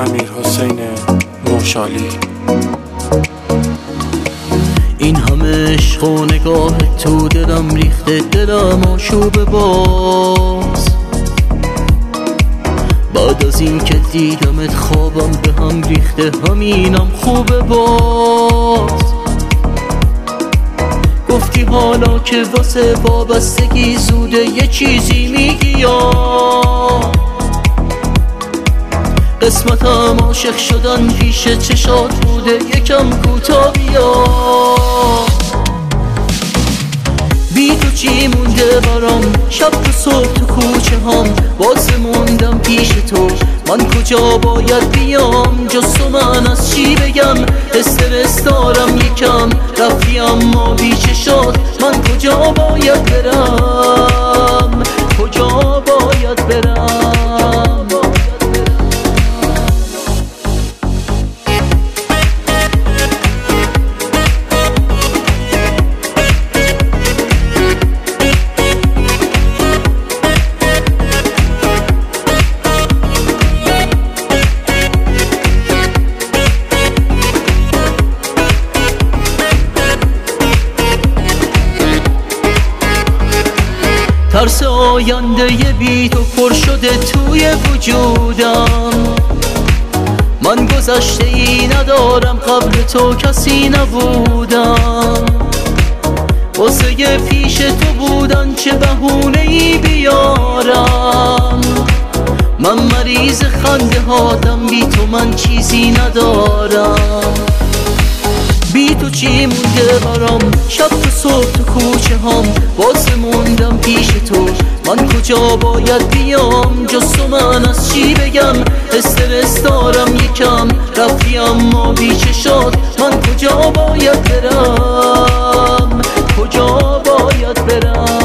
امیرحسین موشالی. این همه عشق و نگاه تو دلم ریخته، دلم آشوب باز. بعد از این که دیدمت خوابم به هم ریخته، همینم خوبه باز. گفتی حالا که واسه وابستگی زوده یه چیزی میگی یا قسمتم عاشق شدن پیش چشات بوده، یکم کوتاه بیا. بی تو چی مونده برام، شب تو صبح تو کوچه هم باز موندم پیش تو. من کجا باید بیام جز تو، من از چی بگم؟ استرس دارم یکم، رفتی اما بی چشات. من کجا باید برم، کجا باید برم؟ ترس آینده بی تو پر شده توی وجودم. من گذشته ای ندارم، قبل تو کسی نبودم. واسه پیش تو بودن چه بهونه ای بیارم؟ من مریض خنده هاتم، بی تو من چیزی ندارم. بی تو چی مونده برام، شب تو صبح تو کوچه هم باز موندم پیش تو. من کجا باید بیام جز تو، من از چی بگم؟ استرس دارم یکم، رفتی اما بی چشات. من کجا باید برم، کجا باید برم؟